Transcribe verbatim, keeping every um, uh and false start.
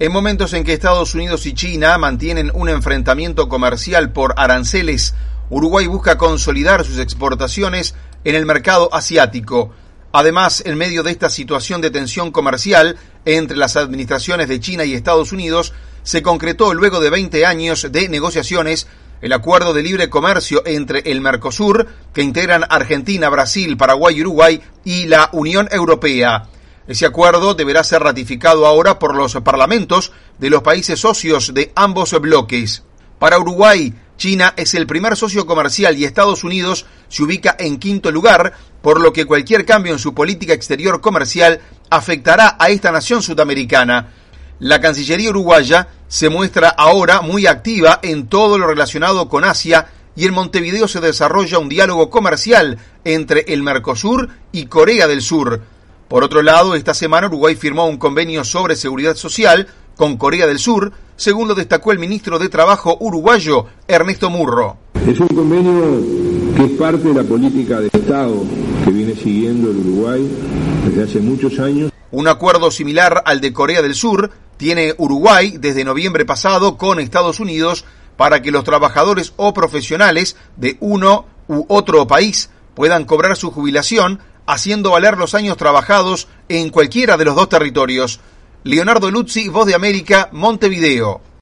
En momentos en que Estados Unidos y China mantienen un enfrentamiento comercial por aranceles, Uruguay busca consolidar sus exportaciones en el mercado asiático. Además, en medio de esta situación de tensión comercial entre las administraciones de China y Estados Unidos, se concretó luego de veinte años de negociaciones el acuerdo de libre comercio entre el Mercosur, que integran Argentina, Brasil, Paraguay y Uruguay, y la Unión Europea. Ese acuerdo deberá ser ratificado ahora por los parlamentos de los países socios de ambos bloques. Para Uruguay, China es el primer socio comercial y Estados Unidos se ubica en quinto lugar, por lo que cualquier cambio en su política exterior comercial afectará a esta nación sudamericana. La Cancillería uruguaya se muestra ahora muy activa en todo lo relacionado con Asia y en Montevideo se desarrolla un diálogo comercial entre el Mercosur y Corea del Sur. Por otro lado, esta semana Uruguay firmó un convenio sobre seguridad social con Corea del Sur, según lo destacó el ministro de Trabajo uruguayo, Ernesto Murro. Es un convenio que es parte de la política de Estado que viene siguiendo el Uruguay desde hace muchos años. Un acuerdo similar al de Corea del Sur tiene Uruguay desde noviembre pasado con Estados Unidos para que los trabajadores o profesionales de uno u otro país puedan cobrar su jubilación haciendo valer los años trabajados en cualquiera de los dos territorios. Leonardo Luzzi, Voz de América, Montevideo.